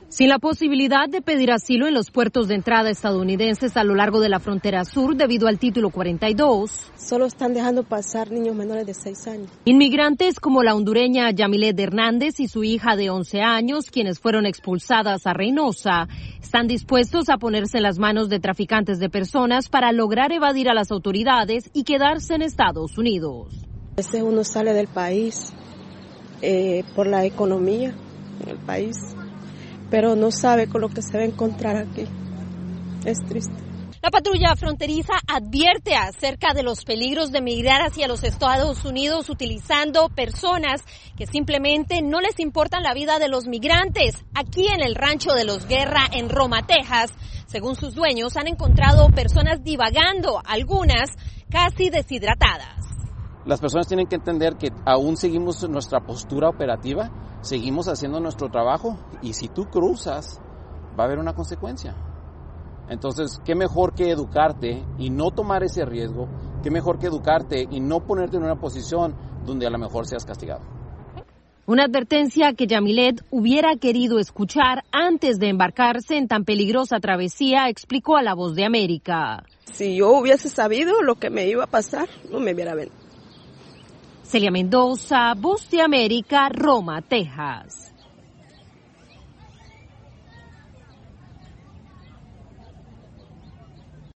Sin la posibilidad de pedir asilo en los puertos de entrada estadounidenses a lo largo de la frontera sur debido al título 42, solo están dejando pasar niños menores de 6 años. Inmigrantes como la hondureña Yamilet Hernández y su hija de 11 años, quienes fueron expulsadas a Reynosa, están dispuestos a ponerse en las manos de traficantes de personas para lograr evadir a las autoridades y quedarse en Estados Unidos. A veces uno sale del país por la economía en el país, pero no sabe con lo que se va a encontrar aquí. Es triste. La patrulla fronteriza advierte acerca de los peligros de migrar hacia los Estados Unidos utilizando personas que simplemente no les importan la vida de los migrantes. Aquí en el rancho de los Guerra en Roma, Texas, según sus dueños, han encontrado personas divagando, algunas casi deshidratadas. Las personas tienen que entender que aún seguimos nuestra postura operativa, seguimos haciendo nuestro trabajo y si tú cruzas va a haber una consecuencia. Entonces, qué mejor que educarte y no tomar ese riesgo, qué mejor que educarte y no ponerte en una posición donde a lo mejor seas castigado. Una advertencia que Yamilet hubiera querido escuchar antes de embarcarse en tan peligrosa travesía, explicó a La Voz de América. Si yo hubiese sabido lo que me iba a pasar, no me hubiera venido. Celia Mendoza, Voz de América, Roma, Texas.